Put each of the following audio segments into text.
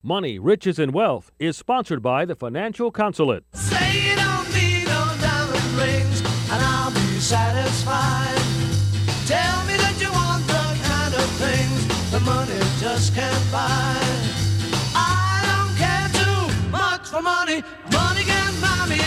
Money, Riches, and Wealth is sponsored by the Financial Consulate. Say you don't need no diamond rings, and I'll be satisfied. Tell me that you want the kind of things the money just can't buy. I don't care too much for money. Money can buy me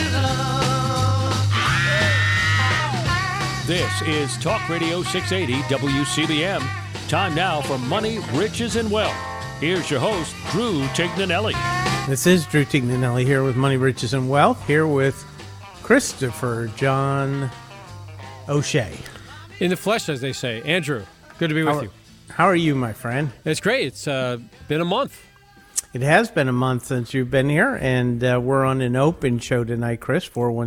love. This is Talk Radio 680 WCBM. Time now for Money, Riches, and Wealth. Here's your host, Drew Tignanelli. This is Drew Tignanelli here with Money, Riches, and Wealth, here with Christopher John O'Shea. In the flesh, as they say. Andrew, good to be with you. How are you, my friend? It's great. It's been a month. It has been a month since you've been here, and we're on an open show tonight, Chris.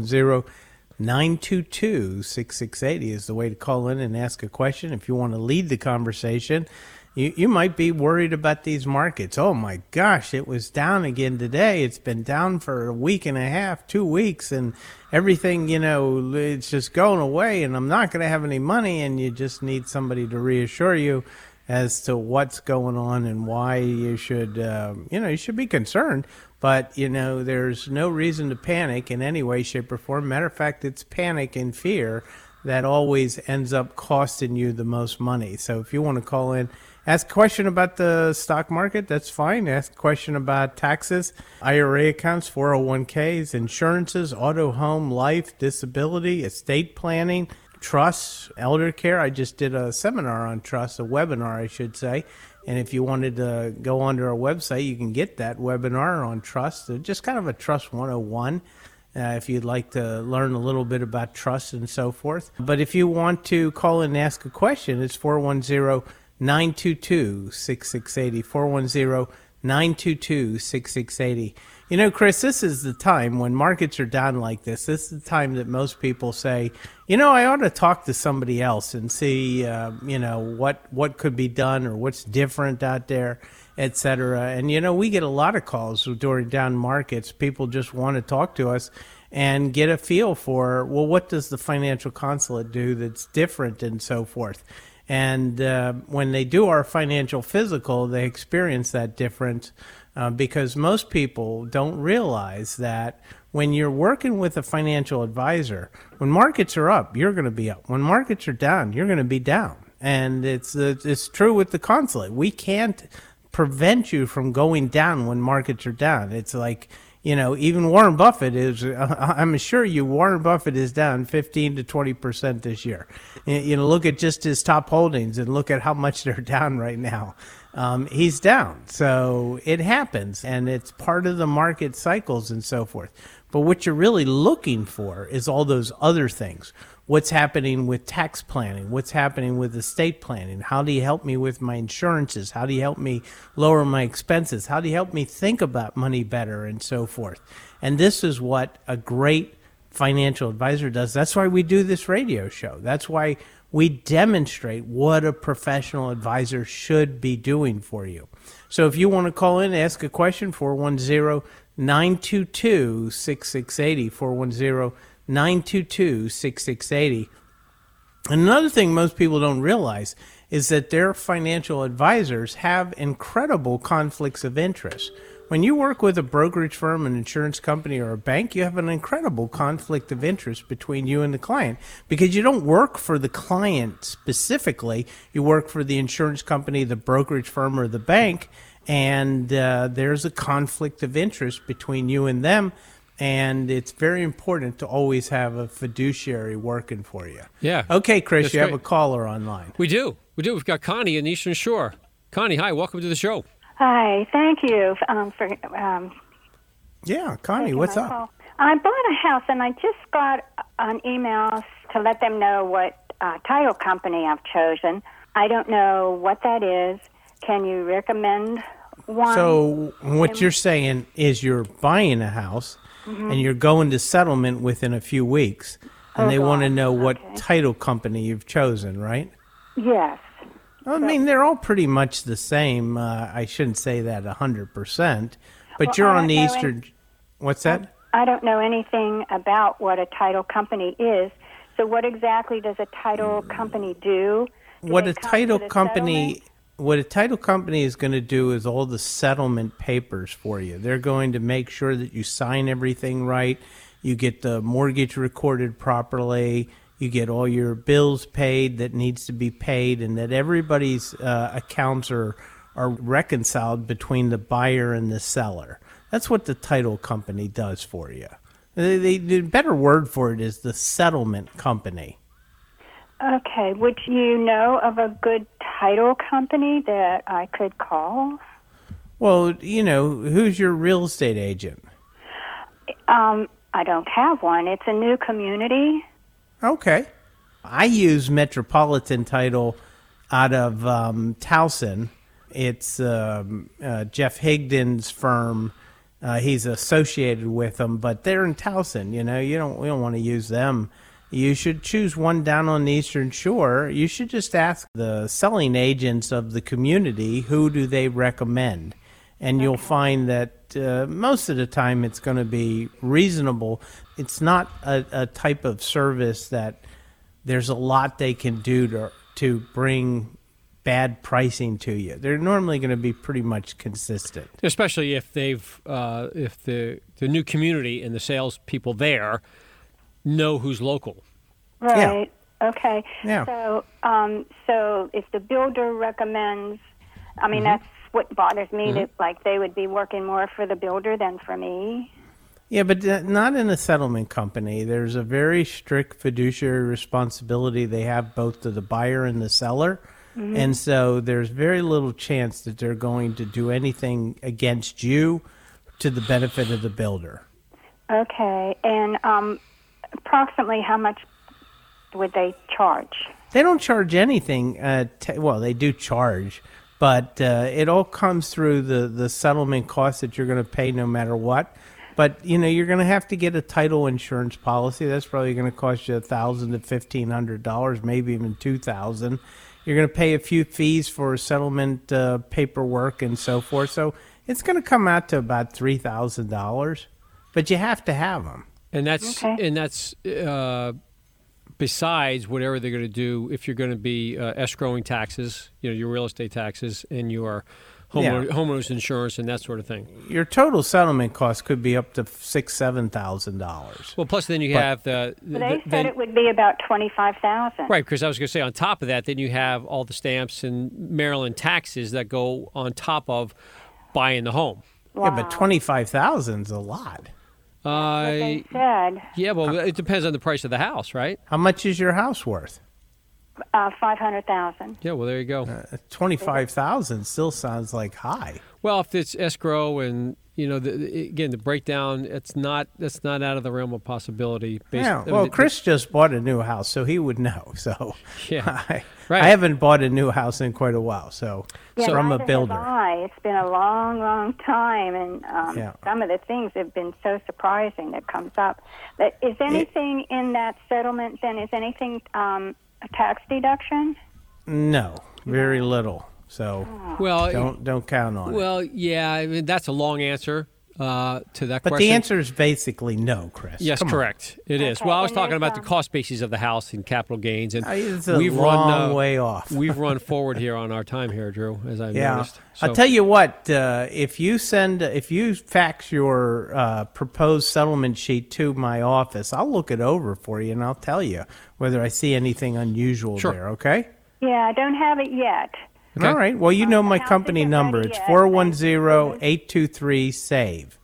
410-922-6680 is the way to call in and ask a question. If you want to lead the conversation, you might be worried about these markets. Oh, my gosh, it was down again today. It's been down for a week and a half, 2 weeks, and everything, it's just going away, and I'm not going to have any money, and you just need somebody to reassure you as to what's going on and why you should, you should be concerned. But, there's no reason to panic in any way, shape, or form. Matter of fact, it's panic and fear that always ends up costing you the most money. So if you want to call in, ask a question about the stock market, that's fine. Ask a question about taxes, IRA accounts, 401ks, insurances, auto, home, life, disability, estate planning, trusts, elder care. I just did a seminar on trusts, a webinar, I should say. And if you wanted to go onto our website, you can get that webinar on trust. Just kind of a Trust 101. If you'd like to learn a little bit about trust and so forth. But if you want to call in and ask a question, it's 410-922-6680, 410-922-6680. Chris, this is the time when markets are down like this. This is the time that most people say, I ought to talk to somebody else and see, what could be done or what's different out there, et cetera. And, we get a lot of calls during down markets. People just want to talk to us and get a feel for, well, what does the Financial Consulate do that's different and so forth. And when they do our financial physical, they experience that difference because most people don't realize that when you're working with a financial advisor, when markets are up, you're going to be up. When markets are down, you're going to be down. And it's true with the consulate. We can't prevent you from going down when markets are down. It's like, even Warren Buffett is, I'm sure you, Warren Buffett is down 15 to 20% this year. Look at just his top holdings and look at how much they're down right now. He's down. So it happens, and it's part of the market cycles and so forth. But what you're really looking for is all those other things. What's happening with tax planning? What's happening with estate planning? How do you help me with my insurances? How do you help me lower my expenses? How do you help me think about money better and so forth? And this is what a great financial advisor does. That's why we do this radio show. That's why we demonstrate what a professional advisor should be doing for you. So if you want to call in, ask a question, 410-922-6680, 410-922-6680. Another thing most people don't realize is that their financial advisors have incredible conflicts of interest. When you work with a brokerage firm, an insurance company, or a bank, you have an incredible conflict of interest between you and the client because you don't work for the client specifically. You work for the insurance company, the brokerage firm, or the bank, and there's a conflict of interest between you and them. And it's very important to always have a fiduciary working for you. Yeah. Okay, Chris, That's you great. have a caller online. We do. We've got Connie in the Eastern Shore. Connie, hi. Welcome to the show. Hi. Thank you for Yeah, Connie, taking what's my up? call. I bought a house, and I just got an email to let them know what title company I've chosen. I don't know what that is. Can you recommend one? So what you're saying is you're buying a house, and you're going to settlement within a few weeks, and they want to know what title company you've chosen, right? Yes. I mean, they're all pretty much the same. I shouldn't say that 100%, but Well, you're I on the don't know Eastern... What's that? I don't know anything about what a title company is. So what exactly does a title company do? Do What they a come title to the company... settlement? What a title company is going to do is all the settlement papers for you. They're going to make sure that you sign everything right, you get the mortgage recorded properly, you get all your bills paid that needs to be paid, and that everybody's accounts are reconciled between the buyer and the seller. That's what the title company does for you. The better word for it is the settlement company. Okay. Would you know of a good title company that I could call? Well, who's your real estate agent? I don't have one. It's a new community. Okay. I use Metropolitan Title out of Towson. It's Jeff Higdon's firm. He's associated with them, but they're in Towson. We don't want to use them. You should choose one down on the Eastern Shore. You should just ask the selling agents of the community, who do they recommend? And you'll find that most of the time it's going to be reasonable. It's not a type of service that there's a lot they can do to bring bad pricing to you. They're normally going to be pretty much consistent. Especially if if the new community and the salespeople there know who's local. Right. Yeah. Okay. Yeah. So if the builder recommends, that's what bothers me, that like they would be working more for the builder than for me. Yeah, but not in a settlement company. There's a very strict fiduciary responsibility they have both to the buyer and the seller. Mm-hmm. And so there's very little chance that they're going to do anything against you to the benefit of the builder. Okay. And approximately how much would they charge? They don't charge anything. Well, they do charge, but it all comes through the settlement costs that you're going to pay no matter what. But, you're going to have to get a title insurance policy. That's probably going to cost you $1,000 to $1,500, maybe even $2,000. You're going to pay a few fees for settlement paperwork and so forth. So it's going to come out to about $3,000, but you have to have them. And that's besides whatever they're going to do if you're going to be escrowing taxes, your real estate taxes and your homeowners insurance and that sort of thing. Your total settlement cost could be up to $6,000-$7,000. Well, plus then you have the. They said it would be about $25,000. Right, because I was going to say on top of that, then you have all the stamps and Maryland taxes that go on top of buying the home. Wow. Yeah, but $25,000 is a lot. What they said. Yeah, well, it depends on the price of the house, right? How much is your house worth? $500,000. Yeah, well, there you go. $25,000 still sounds like high. Well, if it's escrow and again the breakdown, that's not out of the realm of possibility. Chris just bought a new house, so he would know. So yeah, I haven't bought a new house in quite a while, so I'm a builder. It's been a long, long time, and some of the things have been so surprising that comes up. But is anything in that settlement then? Is anything a tax deduction? No, very little. So don't count on it. Well, yeah, that's a long answer to that question. But the answer is basically no, Chris. Yes, Come correct. on. It is. Well, I was talking about the cost basis of the house and capital gains, and it's a long way off. We've run forward here on our time here, Drew, as I noticed. So, I'll tell you what. If you fax your proposed settlement sheet to my office, I'll look it over for you, and I'll tell you whether I see anything unusual there. Okay? Yeah, I don't have it yet. Okay. All right. Well, my company number. It's 410-823-SAVE.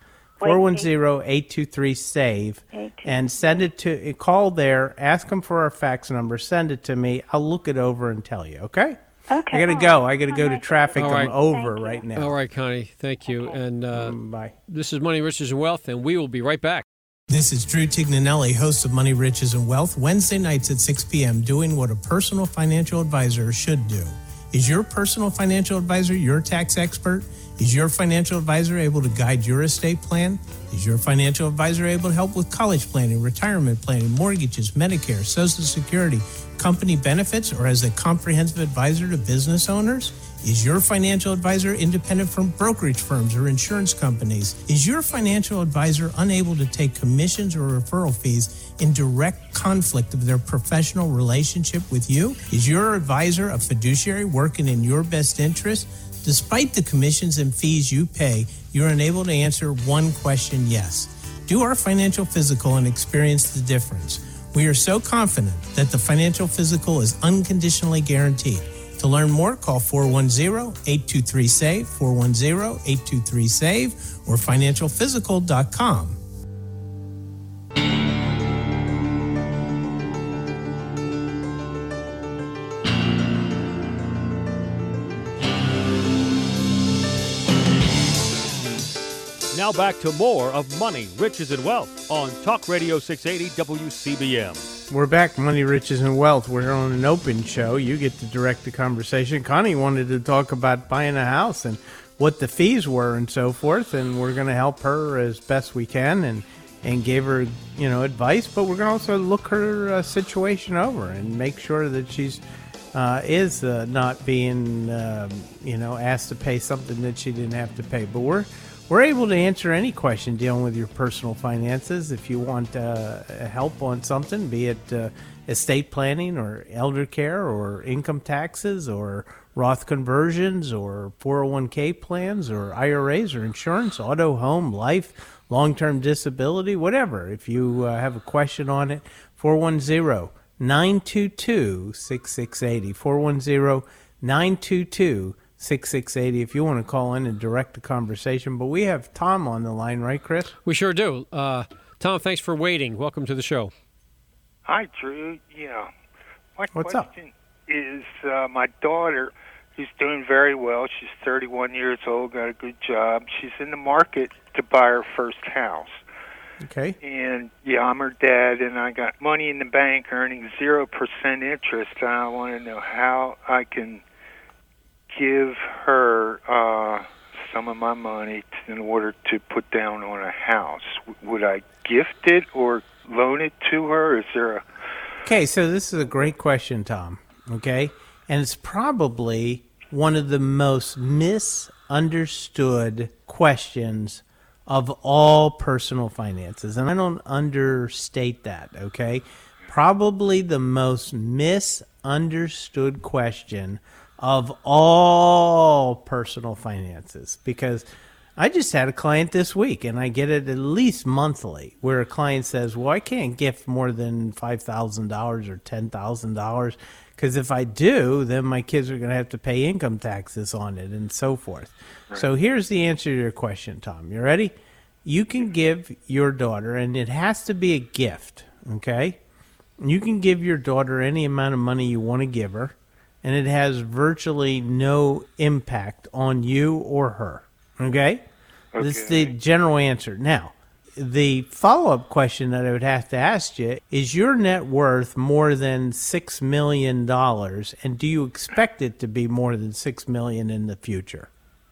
410-823-SAVE. And send it to, call there, ask them for our fax number, send it to me. I'll look it over and tell you, okay? Okay. I got to go. I got to go to traffic. All right. I'm over right now. All right, Connie. Thank you. And bye. This is Money, Riches, and Wealth, and we will be right back. This is Drew Tignanelli, host of Money, Riches, and Wealth, Wednesday nights at 6 p.m., doing what a personal financial advisor should do. Is your personal financial advisor your tax expert? Is your financial advisor able to guide your estate plan? Is your financial advisor able to help with college planning, retirement planning, mortgages, Medicare, Social Security, company benefits, or as a comprehensive advisor to business owners? Is your financial advisor independent from brokerage firms or insurance companies? Is your financial advisor unable to take commissions or referral fees in direct conflict of their professional relationship with you? Is your advisor a fiduciary working in your best interest? Despite the commissions and fees you pay, you're unable to answer one question, yes. Do our financial physical and experience the difference. We are so confident that the financial physical is unconditionally guaranteed. To learn more, call 410-823-SAVE, 410-823-SAVE, or financialphysical.com. Now back to more of Money, Riches, and Wealth on Talk Radio 680 WCBM. We're back, Money, Riches, and Wealth. We're on an open show. You get to direct the conversation. Connie wanted to talk about buying a house and what the fees were and so forth, and we're going to help her as best we can and give her, advice, but we're going to also look her situation over and make sure that she's is not being, asked to pay something that she didn't have to pay. But we're able to answer any question dealing with your personal finances. If you want help on something, be it estate planning or elder care or income taxes or Roth conversions or 401k plans or IRAs or insurance, auto, home, life, long-term disability, whatever. If you have a question on it, 410-922-6680, 410-922-6680 if you want to call in and direct the conversation. But we have Tom on the line, right, Chris? We sure do. Tom, thanks for waiting. Welcome to the show. Hi, Drew. Yeah. What's up? My question is my daughter, who's doing very well. She's 31 years old, got a good job. She's in the market to buy her first house. Okay. And, I'm her dad, and I got money in the bank earning 0% interest. And I want to know how I can give her some of my money in order to put down on a house. Would I gift it or loan it to her? Is there a... Okay, so this is a great question, Tom, okay? And it's probably one of the most misunderstood questions of all personal finances. And I don't understate that, okay? Probably the most misunderstood question of all personal finances, because I just had a client this week, and I get it at least monthly, where a client says, well, I can't gift more than $5,000 or $10,000, because if I do, then my kids are going to have to pay income taxes on it and so forth. Right. So here's the answer to your question, Tom. You ready? You can give your daughter, and it has to be a gift, okay? You can give your daughter any amount of money you want to give her, and it has virtually no impact on you or her, okay? This is the general answer. Now, the follow-up question that I would have to ask you is your net worth more than $6 million, and do you expect it to be more than $6 million in the future?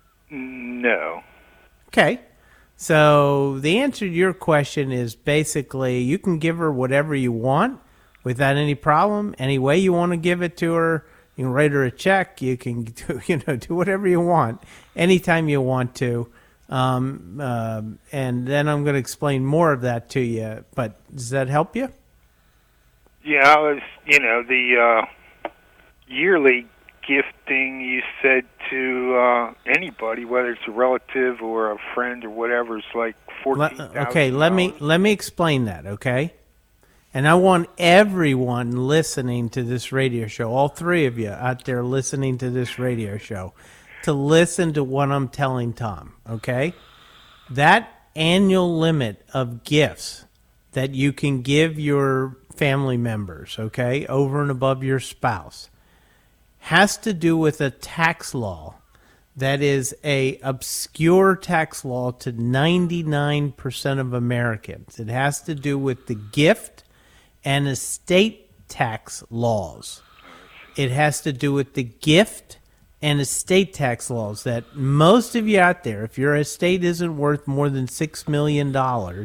No. Okay. So the answer to your question is basically you can give her whatever you want without any problem, any way you want to give it to her. You can write her a check. You can do whatever you want, anytime you want to. And then I'm going to explain more of that to you. But does that help you? Yeah, I was, the yearly gifting you said to anybody, whether it's a relative or a friend or whatever, is like $14,000. Okay, let me explain that, okay? And I want everyone listening to this radio show, all three of you out there listening to this radio show, to listen to what I'm telling Tom, okay? That annual limit of gifts that you can give your family members, okay, over and above your spouse, has to do with a tax law that is a obscure tax law to 99% of Americans. It has to do with the gift and estate tax laws. It has to do with the gift and estate tax laws that most of you out there, if your estate isn't worth more than $6 million,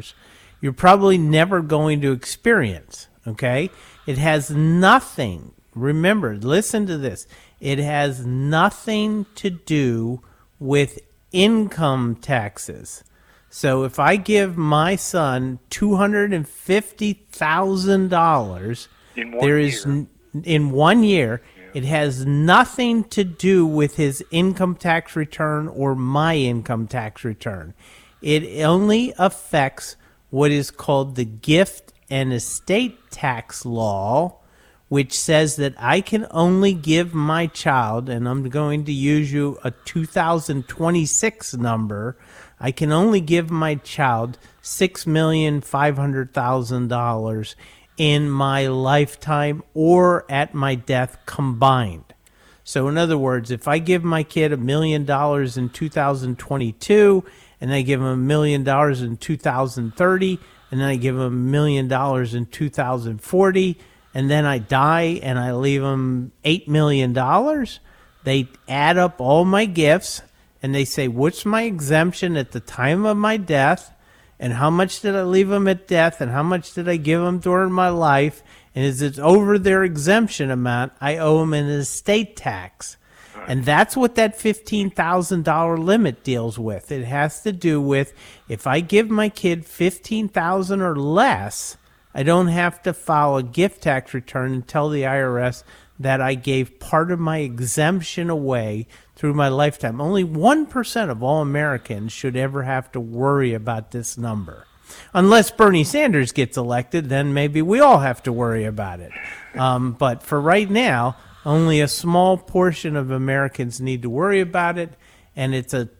you're probably never going to experience, okay? It has nothing Remember, listen to this. It has nothing to do with income taxes. So if I give my son $250,000, in 1 year, it has nothing to do with his income tax return or my income tax return. It only affects what is called the gift and estate tax law, which says that I can only give my child, and I'm going to use you a 2026 number, I can only give my child $6,500,000 in my lifetime or at my death combined. So in other words, if I give my kid $1 million in 2022, and I give him $1 million in 2030, and then I give him $1 million in 2040, and then I die and I leave him $8 million, they add up all my gifts and they say, what's my exemption at the time of my death, and how much did I leave them at death, and how much did I give them during my life, and is it over their exemption amount, I owe them an estate tax. And that's what that $15,000 limit deals with. It has to do with if I give my kid $15,000 or less, I don't have to file a gift tax return and tell the IRS that I gave part of my exemption away through my lifetime. Only 1% of all Americans should ever have to worry about this number. Unless Bernie Sanders gets elected, then maybe we all have to worry about it. But for right now, only a small portion of Americans need to worry about it, and it's a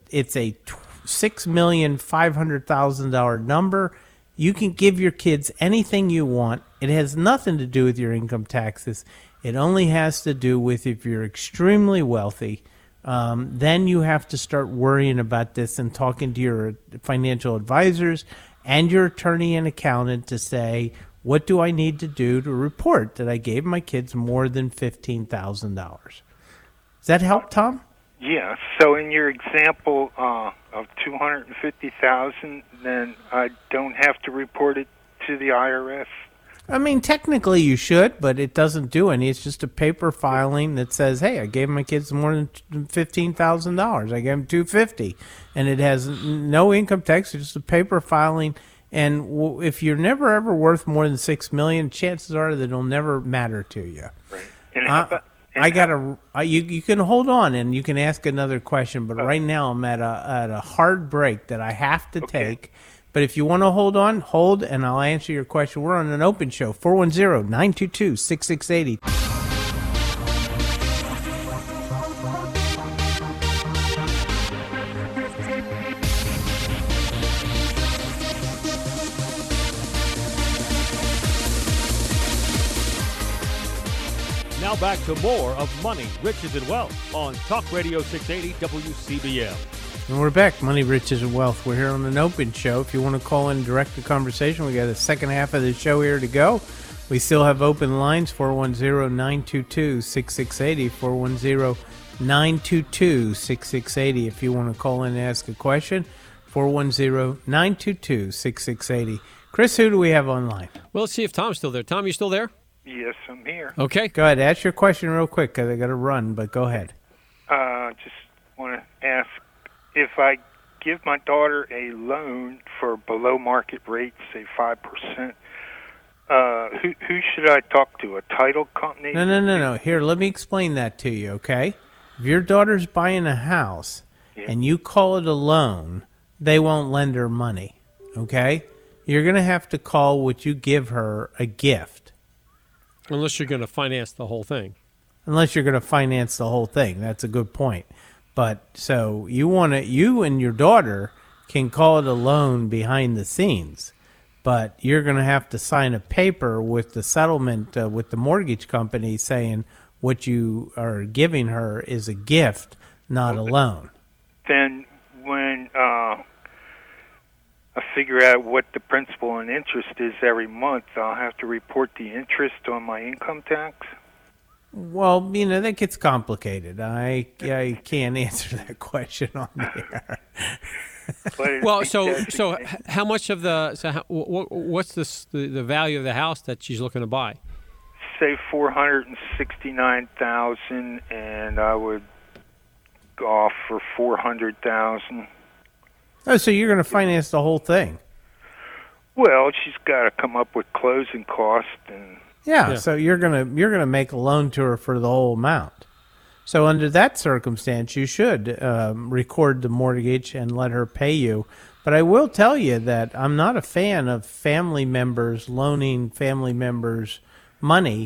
$6,500,000 number. You can give your kids anything you want. It has nothing to do with your income taxes. It only has to do with if you're extremely wealthy. Then you have to start worrying about this and talking to your financial advisors and your attorney and accountant to say, what do I need to do to report that I gave my kids more than $15,000? Does that help, Tom? Yeah. So in your example of $250,000, then I don't have to report it to the IRS. I mean, technically you should, but it doesn't do any. It's just a paper filing that says, hey, I gave my kids more than $15,000. I gave them $250,000. And it has no income tax. It's just a paper filing. And if you're never, ever worth more than $6 million, chances are that it'll never matter to you. Right. And you can hold on and you can ask another question, but right now I'm at a hard break that I have to take. But if you want to hold, and I'll answer your question. We're on an open show, 410-922-6680. Now back to more of Money, Riches, and Wealth on Talk Radio 680 WCBM. And we're back, Money, Riches, and Wealth. We're here on an open show. If you want to call in and direct the conversation, we got the second half of the show here to go. We still have open lines, 410-922-6680, 410-922-6680. If you want to call in and ask a question, 410-922-6680. Chris, who do we have online? Well, let's see if Tom's still there. Tom, you still there? Yes, I'm here. Okay. Go ahead. Ask your question real quick because I got to run, but go ahead. Just want to ask, if I give my daughter a loan for below market rate, say 5%, who should I talk to? A title company? No. Here, let me explain that to you, okay? If your daughter's buying a house and you call it a loan, they won't lend her money, okay? You're going to have to call what you give her a gift. Unless you're going to finance the whole thing. That's a good point. But so you and your daughter can call it a loan behind the scenes, but you're going to have to sign a paper with the settlement with the mortgage company saying what you are giving her is a gift, not a loan. Then when I figure out what the principal and interest is every month, I'll have to report the interest on my income tax? Well, that gets comcomplicated. I can't answer that question on the air. Well, so how much of what's the value of the house that she's looking to buy? say 469,000, and I would go off for 400,000. Oh, so you're going to finance the whole thing? Well, she's got to come up with closing costs, and Yeah. So you're gonna make a loan to her for the whole amount. So under that circumstance, you should record the mortgage and let her pay you. But I will tell you that I'm not a fan of family members loaning family members money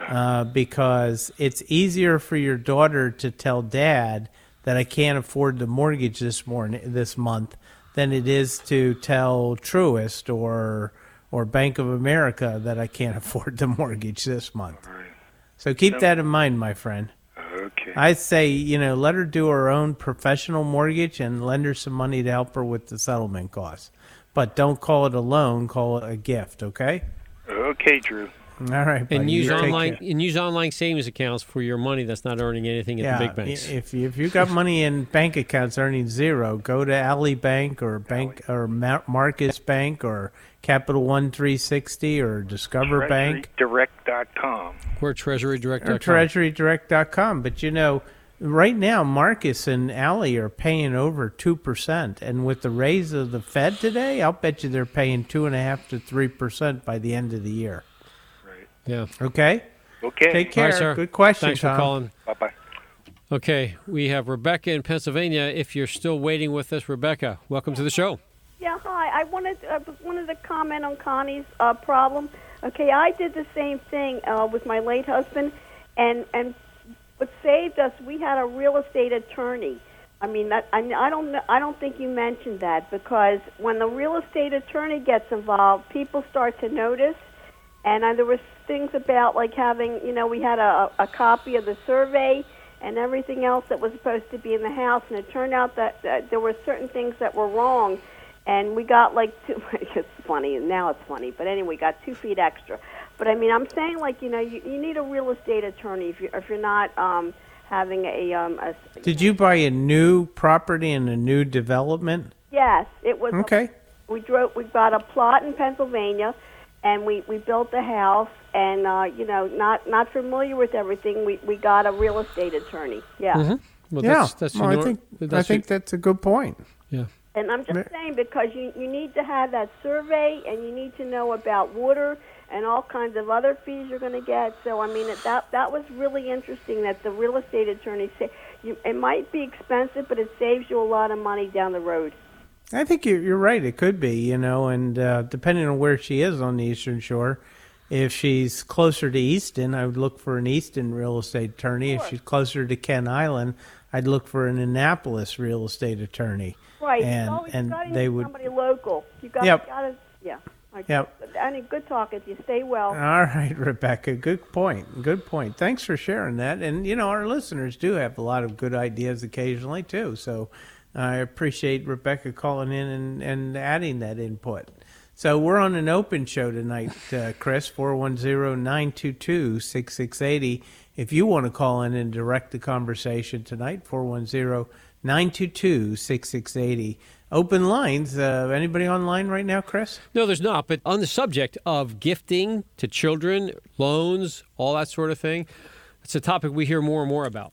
because it's easier for your daughter to tell dad that I can't afford the mortgage this month than it is to tell Truist or Bank of America that I can't afford the mortgage this month. Right. So keep that in mind, my friend. Okay. I'd say, let her do her own professional mortgage and lend her some money to help her with the settlement costs. But don't call it a loan, call it a gift, okay? Okay, Drew. All right, buddy. And use You take online care. and use online savings accounts for your money that's not earning anything at the big banks. If you got money in bank accounts earning zero, go to Ally Bank or Marcus Bank or Capital One 360 or Discover Bank. TreasuryDirect.com. Or TreasuryDirect.com. Or TreasuryDirect.com. But right now Marcus and Ally are paying over 2%, and with the raise of the Fed today, I'll bet you they're paying 2.5% to 3% by the end of the year. Yeah. Okay. Okay. Take care. All right, sir. Good question, Thanks Tom. for calling. Bye-bye. Okay, we have Rebecca in Pennsylvania. If you're still waiting with us, Rebecca, welcome to the show. Yeah, hi. I wanted to comment on Connie's problem. Okay, I did the same thing with my late husband, and what saved us, we had a real estate attorney. I mean, I don't think you mentioned that, because when the real estate attorney gets involved, people start to notice. And there was things about like having, we had a copy of the survey and everything else that was supposed to be in the house, and it turned out that there were certain things that were wrong, and we got it's funny, and now it's funny, but anyway, we got 2 feet extra. But I mean, I'm saying you need a real estate attorney if you're not having a Did you buy a new property in a new development? Yes, it was. Okay. We got a plot in Pennsylvania. And we built the house, and not familiar with everything. We got a real estate attorney. Yeah. Mm-hmm. Well, Yeah. that's Well, I think that's a good point. Yeah. And I'm just saying, because you need to have that survey, and you need to know about water and all kinds of other fees you're going to get. So I mean, that was really interesting that the real estate attorney said it might be expensive, but it saves you a lot of money down the road. I think you're right. It could be, and depending on where she is on the Eastern Shore, if she's closer to Easton, I would look for an Easton real estate attorney. Sure. If she's closer to Kent Island, I'd look for an Annapolis real estate attorney. Right. And you they need would. somebody local. You got Yep. yeah. Okay. Yep. Annie, good talking to you. Stay well. All right, Rebecca. Good point. Good point. Thanks for sharing that. And our listeners do have a lot of good ideas occasionally too. So I appreciate Rebecca calling in and adding that input. So we're on an open show tonight, Chris, 410-922-6680. If you want to call in and direct the conversation tonight, 410-922-6680. Open lines. Anybody online right now, Chris? No, there's not. But on the subject of gifting to children, loans, all that sort of thing, it's a topic we hear more and more about,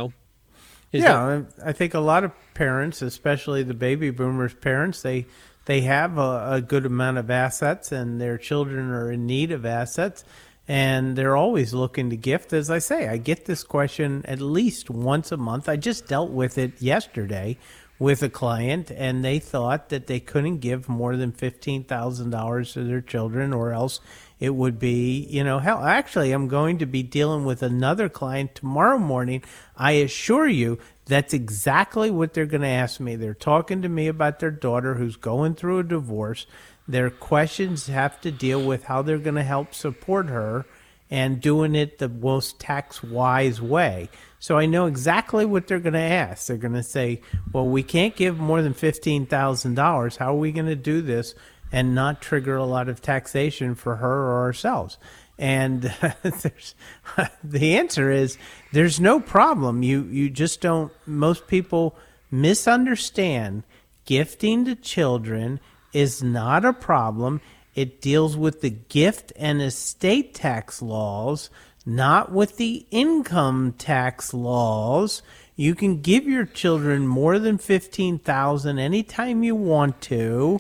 I think a lot of parents, especially the baby boomers parents, they have a good amount of assets, and their children are in need of assets, and they're always looking to gift. As I say, I get this question at least once a month. I just dealt with it yesterday with a client, and they thought that they couldn't give more than $15,000 to their children, or else it would be, hell. Actually, I'm going to be dealing with another client tomorrow morning. I assure you, that's exactly what they're going to ask me. They're talking to me about their daughter who's going through a divorce. Their questions have to deal with how they're going to help support her and doing it the most tax-wise way. So I know exactly what they're going to ask. They're going to say, well, we can't give more than $15,000. How are we going to do this and not trigger a lot of taxation for her or ourselves? And the answer is there's no problem. You just don't. Most people misunderstand gifting to children is not a problem. It deals with the gift and estate tax laws not with the income tax laws. You can give your children more than $15,000 anytime you want to,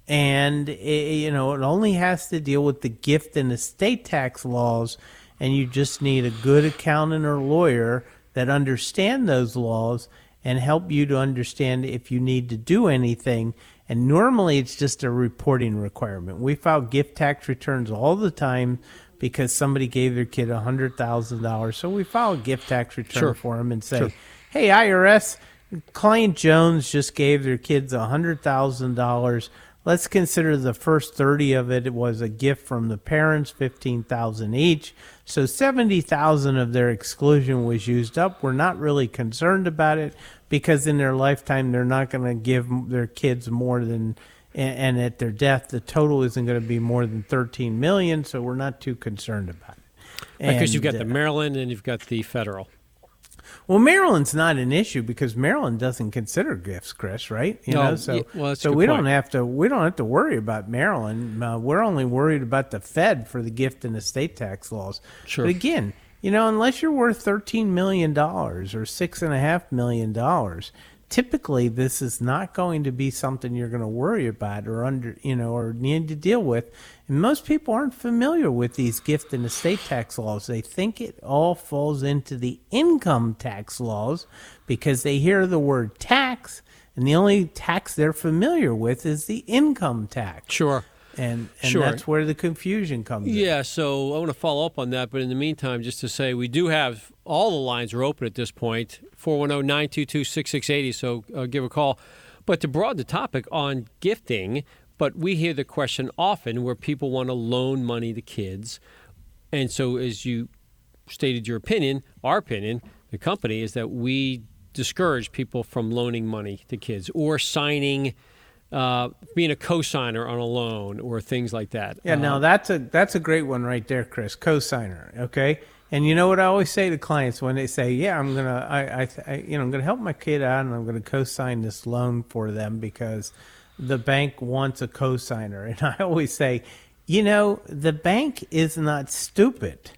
and it only has to deal with the gift and estate tax laws, and you just need a good accountant or lawyer that understand those laws and help you to understand if you need to do anything. And normally it's just a reporting requirement. We file gift tax returns all the time because somebody gave their kid $100,000. So we file a gift tax return for them and say, hey, IRS, client Jones just gave their kids $100,000. Let's consider the first 30 of it was a gift from the parents, $15,000 each. So $70,000 of their exclusion was used up. We're not really concerned about it because in their lifetime they're not going to give their kids more than, and at their death the total isn't going to be more than $13 million. So we're not too concerned about it. Because you've got the Maryland and you've got the federal. Well, Maryland's not an issue because Maryland doesn't consider gifts, Chris, right? So we don't have to worry about Maryland. We're only worried about the Fed for the gift and estate tax laws. Sure. But again, unless you're worth $13 million or $6.5 million, typically this is not going to be something you're going to worry about or or need to deal with. And most people aren't familiar with these gift and estate tax laws. They think it all falls into the income tax laws because they hear the word tax, and the only tax they're familiar with is the income tax. Sure. And that's where the confusion comes in. Yeah, so I want to follow up on that. But in the meantime, just to say, we do have all the lines are open at this point, 410-922-6680, so give a call. But to broaden the topic on gifting, but we hear the question often where people want to loan money to kids. And so as you stated your opinion, our opinion, the company, is that we discourage people from loaning money to kids or signing being a co-signer on a loan or things like that. Yeah, now that's a great one right there, Chris. Co-signer, okay? And you know what I always say to clients when they say, "Yeah, I'm gonna help my kid out, and I'm gonna co-sign this loan for them because the bank wants a co-signer." And I always say, the bank is not stupid,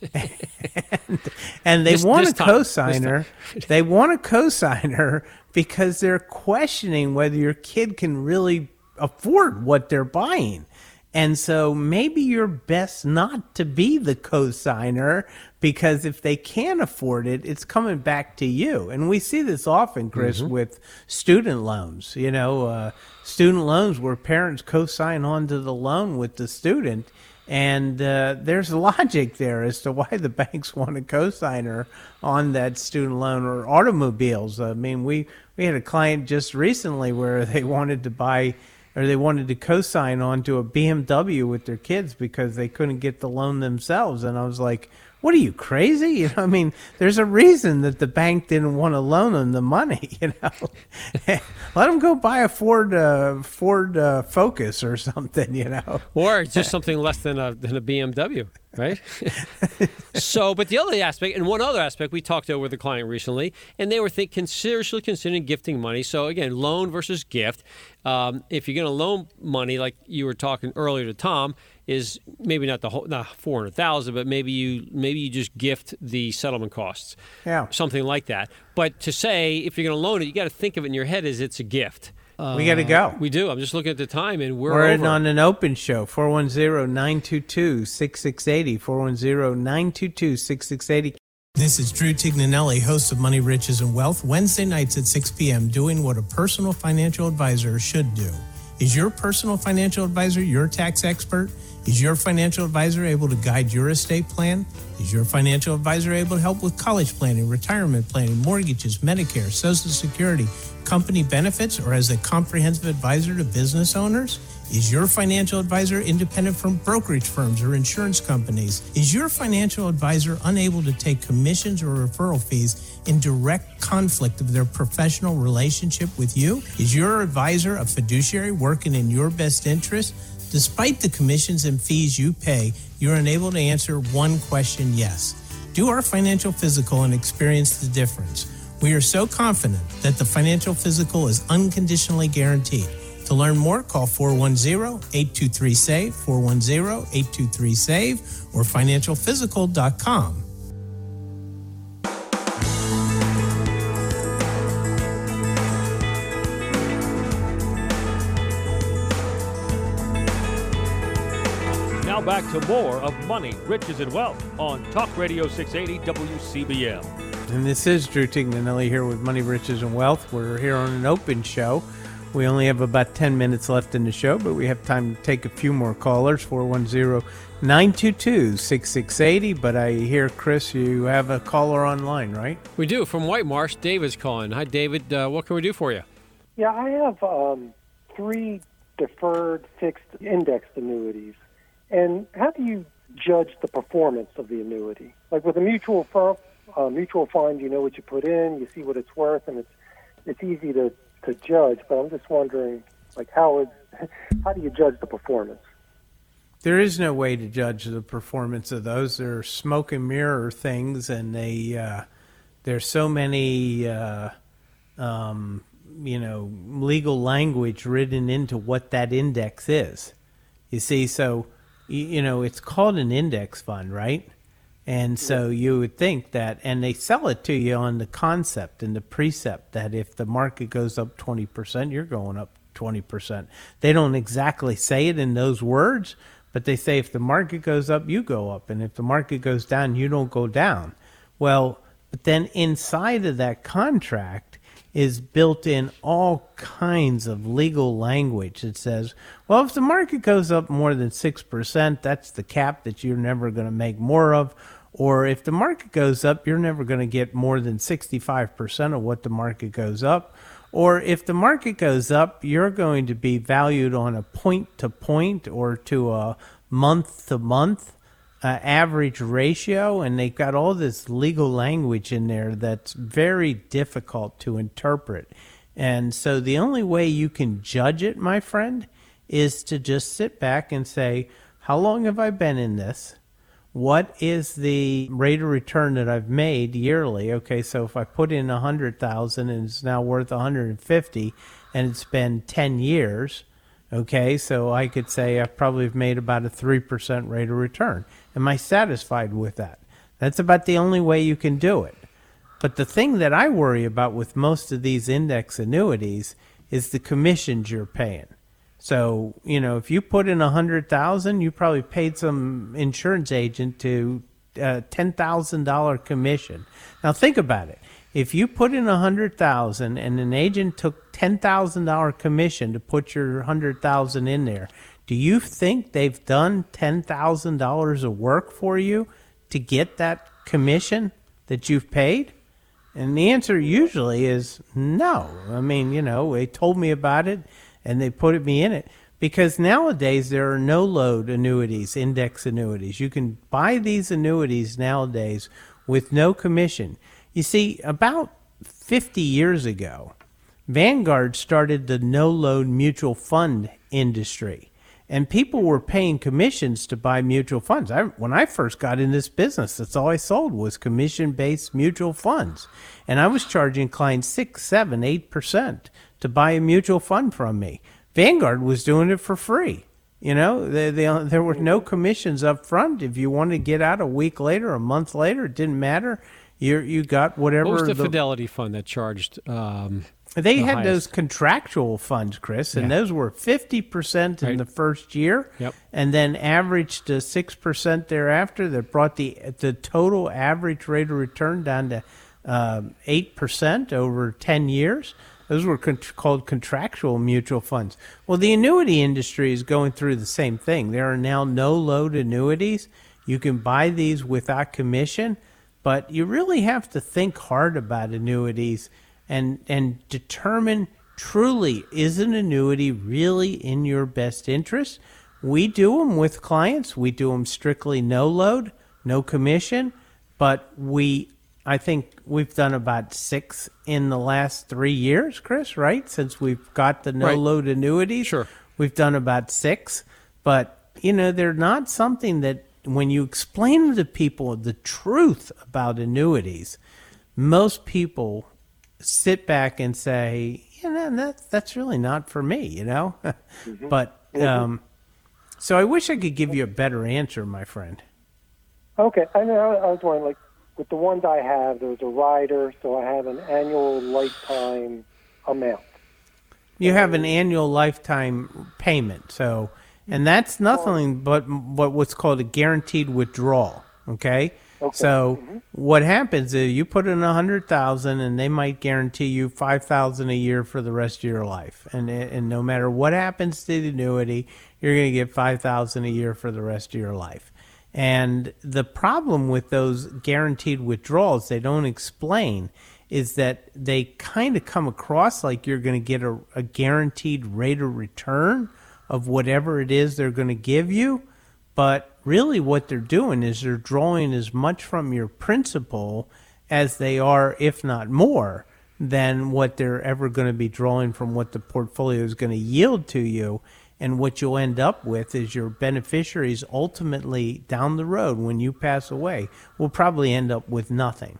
and they want a co-signer. They want a co-signer because they're questioning whether your kid can really afford what they're buying. And so maybe you're best not to be the co-signer because if they can't afford it, it's coming back to you. And we see this often, Chris, with student loans. Student loans where parents co-sign onto the loan with the student. And there's logic there as to why the banks want a co-signer on that student loan or automobiles. I mean, we had a client just recently where they wanted to buy or they wanted to co-sign onto a BMW with their kids because they couldn't get the loan themselves. And I was like, what are you, crazy? I mean, there's a reason that the bank didn't want to loan them the money, Let them go buy a Ford Focus or something, Or just something less than a BMW, right? So, but the other aspect, and one other aspect, we talked over with the client recently, and they were seriously considering gifting money. So again, loan versus gift. If you're going to loan money, like you were talking earlier to Tom, is maybe not not $400,000, but maybe you just gift the settlement costs, something like that. But to say if you're going to loan it, you got to think of it in your head as it's a gift. We got to go. We do. I'm just looking at the time, and we're over. On an open show, 410-922-6680, 410-922-6680. This is Drew Tignanelli, host of Money, Riches, and Wealth, Wednesday nights at 6 p.m., doing what a personal financial advisor should do. Is your personal financial advisor your tax expert? Is your financial advisor able to guide your estate plan? Is your financial advisor able to help with college planning, retirement planning, mortgages, Medicare, Social Security, company benefits, or as a comprehensive advisor to business owners? Is your financial advisor independent from brokerage firms or insurance companies? Is your financial advisor unable to take commissions or referral fees in direct conflict of their professional relationship with you? Is your advisor a fiduciary working in your best interest? Despite the commissions and fees you pay, you're unable to answer one question, yes. Do our financial physical and experience the difference. We are so confident that the financial physical is unconditionally guaranteed. To To learn more, call 410-823-SAVE, 410-823-SAVE, or financialphysical.com. Now back to more of Money, Riches, and Wealth on Talk Radio 680 WCBM. And this is Drew Tignanelli here with Money, Riches, and Wealth. We're here on an open show. We only have about 10 minutes left in the show, but we have time to take a few more callers, 410-922-6680. But I hear, Chris, you have a caller online, right? We do. From White Marsh, David's calling. Hi, David. What can we do for you? Yeah, I have 3 deferred fixed indexed annuities. And how do you judge the performance of the annuity? Like with a mutual fund, you know what you put in, you see what it's worth, and it's easy to judge. But I'm just wondering, like, how do you judge the performance? There is no way to judge the performance of those. They're smoke and mirror things, and there's so many legal language written into what that index is. You see, so it's called an index fund, right? And so you would think that, and they sell it to you on the concept and the precept that if the market goes up 20%, you're going up 20%. They don't exactly say it in those words, but they say if the market goes up, you go up. And if the market goes down, you don't go down. Well, but then inside of that contract is built in all kinds of legal language that says, well, if the market goes up more than 6%, that's the cap that you're never going to make more of. Or if the market goes up, you're never going to get more than 65% of what the market goes up. Or if the market goes up, you're going to be valued on a point-to-point or to a month-to-month average ratio, and they've got all this legal language in there that's very difficult to interpret. And so the only way you can judge it, my friend, is to just sit back and say, how long have I been in this? What is the rate of return that I've made yearly? Okay, so if I put in $100,000 and it's now worth $150,000 and it's been 10 years, okay, so I could say I probably have made about a 3% rate of return. Am I satisfied with that? That's about the only way you can do it. But the thing that I worry about with most of these index annuities is the commissions you're paying. So, if you put in $100,000, you probably paid some insurance agent to $10,000 commission. Now think about it. If you put in $100,000 and an agent took $10,000 commission to put your $100,000 in there, do you think they've done $10,000 of work for you to get that commission that you've paid? And the answer usually is no. I mean, they told me about it and they put me in it. Because nowadays there are no-load annuities, index annuities. You can buy these annuities nowadays with no commission. You see, about 50 years ago, Vanguard started the no-load mutual fund industry. And people were paying commissions to buy mutual funds. When I first got in this business, that's all I sold was commission-based mutual funds. And I was charging clients 6, 7, 8% to buy a mutual fund from me. Vanguard was doing it for free. There were no commissions up front. If you wanted to get out a week later, a month later, it didn't matter. You got whatever. What was the Fidelity fund that charged? They had those contractual funds, Chris, and those were 50% in the first year, and then averaged to 6% thereafter. That brought the total average rate of return down to 8% over 10 years. Those were called contractual mutual funds. Well, the annuity industry is going through the same thing. There are now no-load annuities. You can buy these without commission, but you really have to think hard about annuities and determine truly, is an annuity really in your best interest? We do them with clients. We do them strictly no-load, no commission, but I think we've done about 6 in the last 3 years, Chris, right? Since we've got the no-load annuities. Sure. We've done about 6. But, they're not something that when you explain to people the truth about annuities, most people sit back and say, that's really not for me, you know. But so I wish I could give you a better answer, my friend. Okay, I know. I was wondering, like, with the ones I have, there's a rider, so I have an annual lifetime amount. You have an annual lifetime payment, so, and that's nothing but what's called a guaranteed withdrawal. Okay. So what happens is you put in $100,000, and they might guarantee you $5,000 a year for the rest of your life, and no matter what happens to the annuity, you're going to get $5,000 a year for the rest of your life. And the problem with those guaranteed withdrawals, they don't explain, is that they kind of come across like you're going to get a guaranteed rate of return of whatever it is they're going to give you. But really what they're doing is they're drawing as much from your principal as they are, if not more, than what they're ever going to be drawing from what the portfolio is going to yield to you. And what you'll end up with is your beneficiaries ultimately down the road, when you pass away, will probably end up with nothing.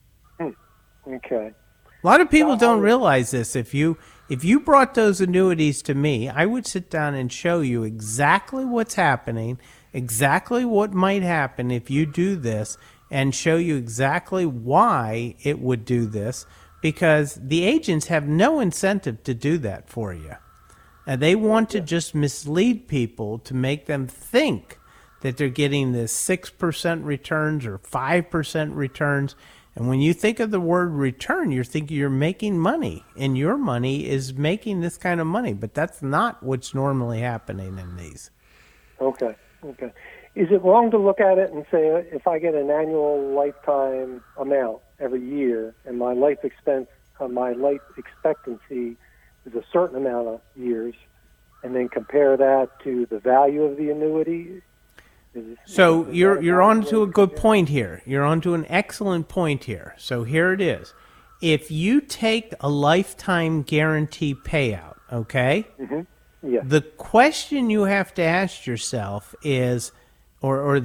Okay. A lot of people don't realize this. If you brought those annuities to me, I would sit down and show you exactly what's happening, exactly what might happen if you do this, and show you exactly why it would do this, because the agents have no incentive to do that for you. And they want to just mislead people to make them think that they're getting this 6% returns or 5% returns. And when you think of the word return, you're thinking you're making money, and your money is making this kind of money. But that's not what's normally happening in these. Okay. Is it wrong to look at it and say, if I get an annual lifetime amount every year, and my life expectancy is a certain amount of years, and then compare that to the value of the annuity? So you're on to a good point here. You're on to an excellent point here. So here it is. If you take a lifetime guarantee payout, okay? Yeah. The question you have to ask yourself is, or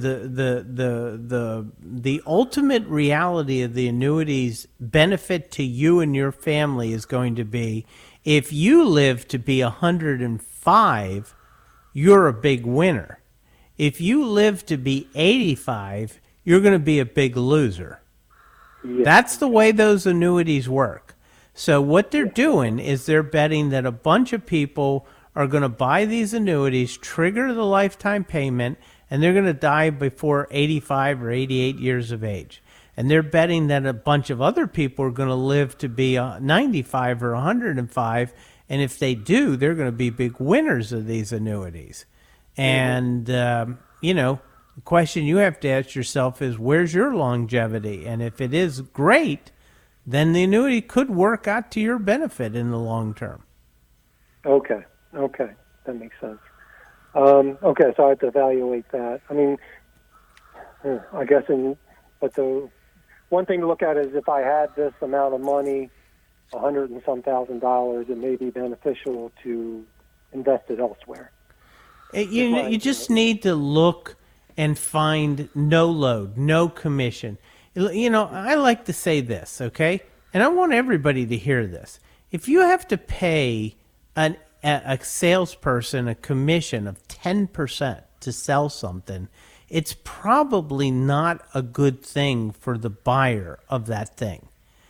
the ultimate reality of the annuity's benefit to you and your family is going to be, if you live to be 105, you're a big winner. If you live to be 85, you're going to be a big loser. Yeah. That's the way those annuities work. So what they're doing is they're betting that a bunch of people are going to buy these annuities, trigger the lifetime payment, and they're going to die before 85 or 88 years of age. And they're betting that a bunch of other people are going to live to be 95 or 105, and if they do, they're going to be big winners of these annuities. And, the question you have to ask yourself is, where's your longevity? And if it is great, then the annuity could work out to your benefit in the long term. Okay, that makes sense. So I have to evaluate that. I mean, I guess but the one thing to look at is, if I had this amount of money, $100 and some $1,000, it may be beneficial to invest it elsewhere. You just need to look and find no load, no commission. I like to say this, okay? And I want everybody to hear this. If you have to pay a salesperson a commission of 10% to sell something, it's probably not a good thing for the buyer of that thing.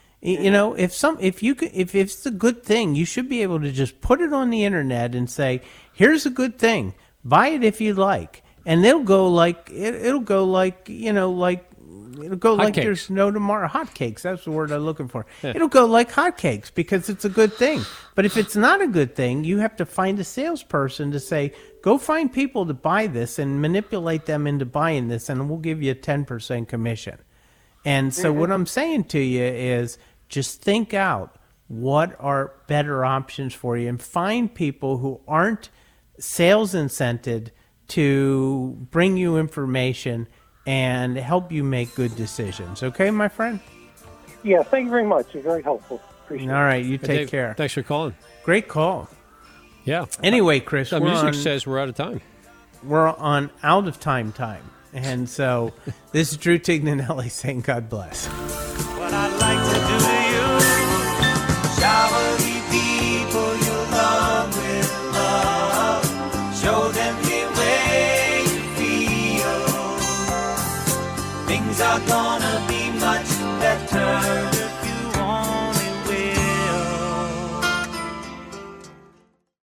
If it's a good thing, you should be able to just put it on the internet and say, here's a good thing, buy it if you like, and it'll go like there's no tomorrow. Hotcakes, that's the word I'm looking for. It'll go like hotcakes because it's a good thing. But if it's not a good thing, you have to find a salesperson to say, go find people to buy this and manipulate them into buying this, and we'll give you a 10% commission. And so what I'm saying to you is, just think out what are better options for you, and find people who aren't sales incented to bring you information and help you make good decisions. Okay, my friend? Yeah, thank you very much. You're very helpful. Appreciate it. All right, you take Dave, care. Thanks for calling. Great call. Yeah. Anyway, Chris, the music says we're out of time. We're on out of time. And so this is Drew Tignanelli saying God bless. What I'd like to do to you, shower are gonna